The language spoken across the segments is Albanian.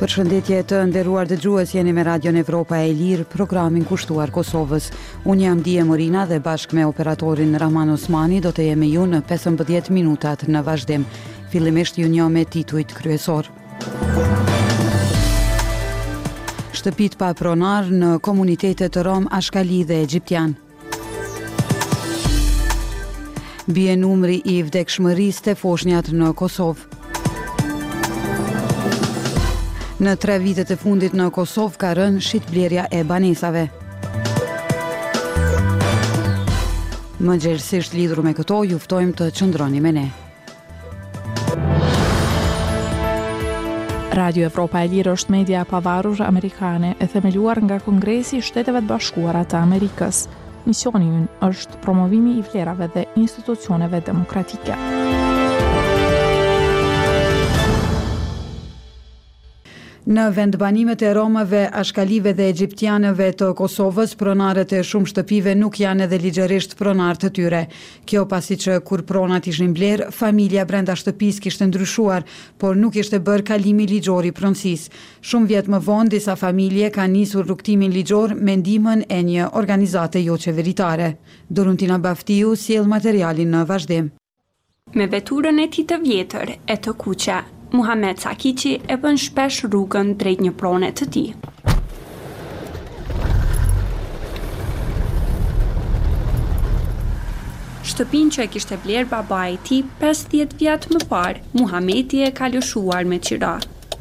Përshëndetje të nderuar dëgjues, jeni me Radion Evropa e Lirë, programin kushtuar Kosovës. Unë jam Dije Morina dhe bashkë me operatorin Rahman Osmani do të jemi ju në 15 minutat në vazhdim. Fillimisht ju njoh me titujt kryesor. Shtëpit pa pronar në komunitetet rom, ashkali dhe egjiptian. Bie numri i vdekshmërisë të foshnjat në Kosovë. Në 3 vitet e fundit në Kosovë ka rënë shitblerja e banesave. Më gjerësisht lidhur me këto, ju ftojmë të qëndroni me ne. Radio Evropa e Lirë është media e pavarur amerikane e themeluar nga Kongresi i Shteteve të Bashkuara të Amerikës. Misioni ynë është promovimi i vlerave dhe institucioneve demokratike. Në vendbanimet e romëve, ashkalive dhe egjiptianëve të Kosovës, pronarët e shumë shtëpive nuk janë edhe ligjërisht pronar të tyre. Kjo pasi që kur pronat ishin bler, familja brenda shtëpisë kishte ndryshuar, por nuk ishte bërë kalimi ligjor i pronësisë. Shumë vjet më vonë, disa familje kanë nisur rrugtimin ligjor me ndihmën e një organizate jo qeveritare. Doruntina Baftiu sjell materialin në vazhdim. Me veturën e tij të vjetër e të kuqe, Muhamet Sakiqi e bën shpesh rrugën drejt një prone të tij. Shtëpinë që e kishte bler babai i tij 50 vjet më parë, Muhameti e ka lëshuar me qira.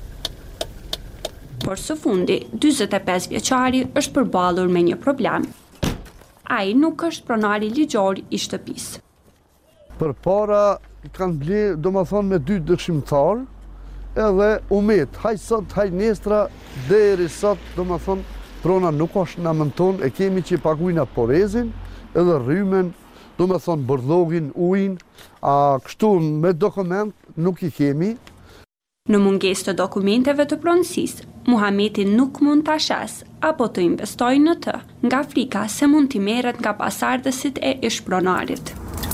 Por së fundi, 45 vjeçari është përballur me një problem. Ai nuk është pronari ligjor i shtëpisë. Përpara kanë bler, domethënë me 2 dëshimtar, edhe umet, haj sot, haj nestra, deri sot, domethënë, prona nuk është në mënton, e kemi që paguajna porezin, edhe rrymen, domethënë bordhogin, ujin, a kështu me dokument nuk i kemi. Në mungesë të dokumenteve të pronësisë, Muhameti nuk mund ta shes apo të investojë në të, nga frika se mund t'i merret nga pasardhësit e ish-pronarit.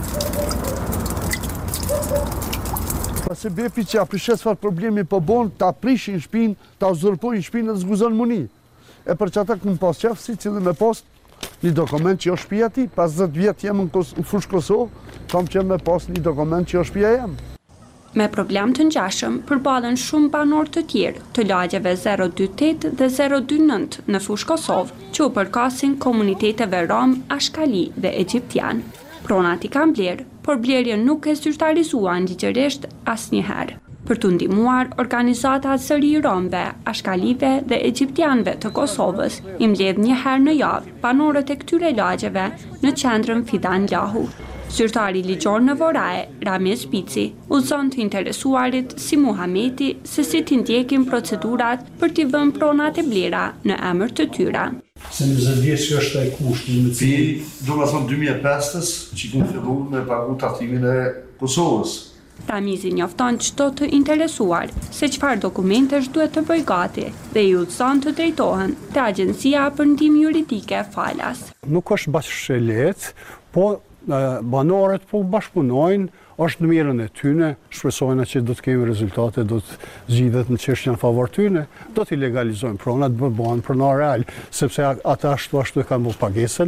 Pasi bepi që aprishet çfarë problemi po bon, ta prishin shpinë, ta uzurpojnë shpinë dhe zguzon muni. E për që ata këmë pas qef, si cilë me pas një dokument që jo shpia ti, pas 10 vjetë jem në fush Kosovë, kam që me pas një dokument që jo shpia jem. Me problem të ngjashëm përballen shumë banor të tjerë të lagjeve 028 dhe 029 në fush Kosovë, që u përkasin komuniteteve rom, ashkali dhe egjiptian. Pronat i kanë blerë, por blerja nuk e zyrtarizuan ligjërisht asnjëherë. Për të ndihmuar, organizata Zëri i Romëve, ashkalive dhe egjiptianëve të Kosovës i mbledh një herë në javë banorët e këtyre lagjeve në qendrën Fidan Lahu. Zyrtari ligjor në Voraje, Ramiz Pici, udhëzon të interesuarit si Muhameti se si t'i ndjekin procedurat për t'i vënë pronat e blera në emër të tyre. Se 20 vjeç që është ai kushti në cili, domethënë 2005-s, që kanë filluar me pagu tatimin e Kosovës. Ramizi njofton çdo të interesuar se çfarë dokumentesh duhet të bëj gati dhe i udhëzon të drejtohen te Agjencia për Ndihmë Juridike Falas. Nuk është bashkë lehtë, po banorët po bashkëpunojnë, është në mirën e tyne, shpresojnë që do të kemi rezultate, do të zgjidhet në çështjen favor tyne, do t'i legalizojnë pronat, do bëhen pronar real, sepse ata ashtu e kanë bërë pagesën.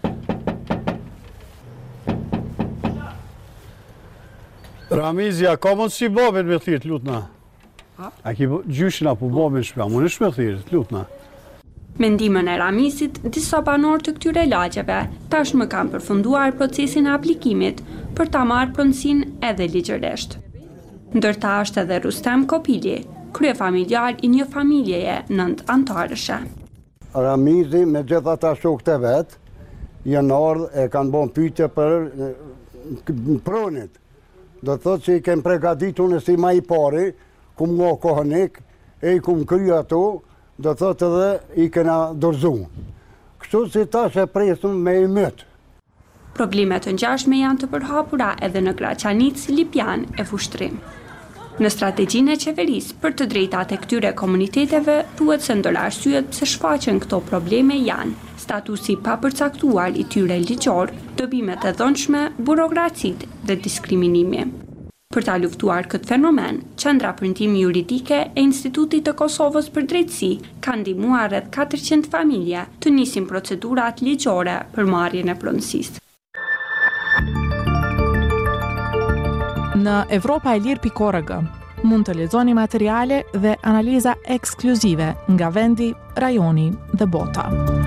Ramizja, ka mundësi babin me thirë, lutna? A ki gjyshin apo babin shpja, mund është me thirë, lutna? Me ndihmën e Ramizit, disa banor të këtyre lagjeve tashmë kanë përfunduar procesin e aplikimit për ta marrë pronësinë edhe ligjërisht. Ndërta është edhe Rustem Kopili, kryefamiljar i një familjeje 9 antarëshe. Ramizi me gjitha ta shokët e vetë, janë ardhë e kanë bon pyetje për pronit. Do të thotë që i kemë pregaditur në si ma i pari, kum nga kohenik, e i kum kry ato, do të thotë edhe i kena dorëzu. Kështu si tash e presëm me i mëtë. Problemet të ngjashme janë të përhapura edhe në Graçanic, Lipjan e Fushtrim. Në strategjinë e qeverisë për të drejtat e këtyre komuniteteve, thuhet se ndër arsyet pse shfaqen këto probleme janë statusi pa përcaktuar i tyre ligjor, dobimet e dhënshme, burokracitë dhe diskriminimi. Për ta luftuar këtë fenomen, Qendra për Ndihmë Juridike e Institutit të Kosovës për Drejtësi ka ndihmuar rreth 400 familje të nisin procedurat ligjore për marrjen e pronësisë. Në evropaelir.org mund të lexoni materiale dhe analiza ekskluzive nga vendi, rajoni dhe bota.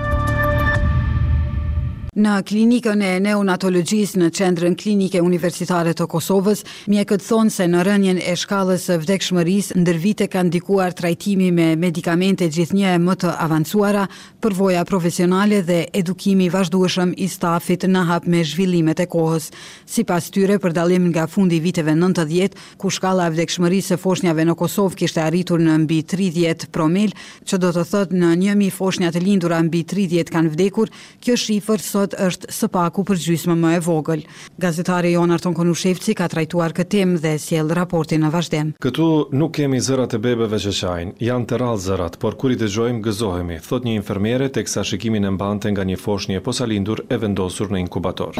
Në klinikën e neonatologjisë në Qendrën Klinike Universitare të Kosovës, mjekët thonë se në rënien e shkallës së vdekshmërisë ndër vite ka ndikuar trajtimi me medikamente gjithnjë më të avancuara, përvoja profesionale dhe edukimi vazhdueshëm i stafit në hap me zhvillimet e kohës. Sipas tyre, për dallim nga fundi viteve 90, ku shkalla e vdekshmërisë së foshnjave në Kosovë kishte arritur në mbi 30 promil, që do të thotë në 1000 foshnja të lindura mbi 30 kanë vdekur, kjo shifër është së paku për gjysmë më e vogël. Gazetari Jon Arton Konushevci ka trajtuar këtë temë dhe sjell raportin në vazhdim. Këtu nuk kemi zërat e bebeve që qajnë, janë të rrallë zërat, por kur i dëgjojmë gëzohemi, thot një infermiere teksa shikimin e mbante nga një foshnjë posalindur e vendosur në inkubator.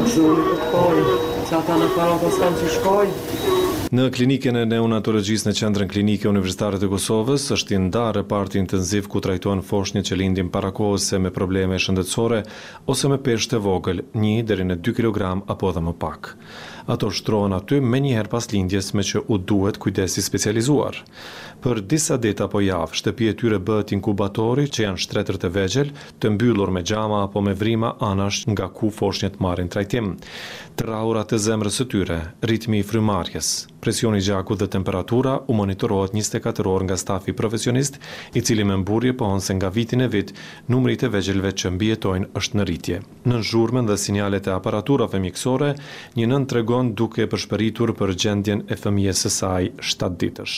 Në klinikën e neonatologjisë në Qendrën Klinike Universitare të Kosovës është i ndarë reparti intenziv ku trajtohen foshnjët që lindin para kohës se me probleme shëndetësore ose me peshë të vogël, 1 deri në 2 kg apo edhe më pak. Ato shtrohen aty menjëherë pas lindjes me që u duhet kujdesi specializuar. Për disa ditë apo javë, shtëpia e tyre bëhet inkubatori që janë shtretër të vegjël, të mbyllur me xhama apo me vrima anash nga ku foshnjët marrin trajtim. Traurat e zemrës së tyre, ritmi i frymarrjes, presioni i gjakut dhe temperatura u monitorohet 24 orë nga stafi profesionist, i cili me mburje pohon se nga vitin e vit numri të vegjëlve që mbijetojnë është në rritje. Në zhurmën dhe sinjalet e aparaturave mjekësore, një nën tregon duke përshpëritur për gjendjen e fëmijës së saj 7 ditësh.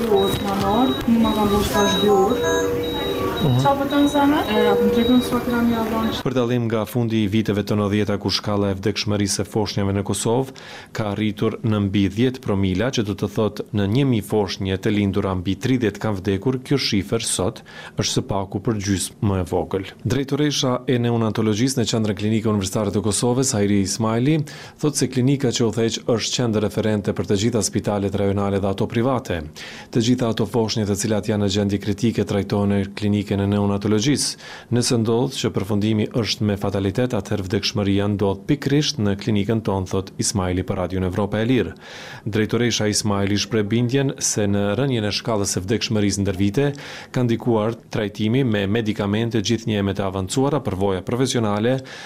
Për dallim nga fundi i viteve të 90-ta ku shkalla e vdekshmërisë së foshnjave në Kosovë ka arritur në mbi 10 promila, që do të thotë në 1000 foshnje të lindura mbi 30 kanë vdekur, kjo shifër sot është së paku për gjysmë më e vogël. Drejtoresha e neonatologjisë në Qendrën Klinike Universitare të Kosovës, Hajri Ismaili, thotë se klinika që u theq është qendër referente për të gjitha spitalet rajonale dhe ato private. Të gjitha ato foshnje të cilat janë në gjendje kritike trajtohen në klinikën e neonatologjisë. Nëse ndodh që përfundimi është me fatalitet, atëherë vdekshmëria ndodh pikërisht në klinikën tonë, thot Ismaili për Radion Evropa e Lirë. Drejtoresha Ismaili shpreh bindjen se në rënien e shkallës së vdekshmërisë ndër vite ka ndikuar trajtimi me medikamente gjithnjë më të avancuara, përvoja profesionale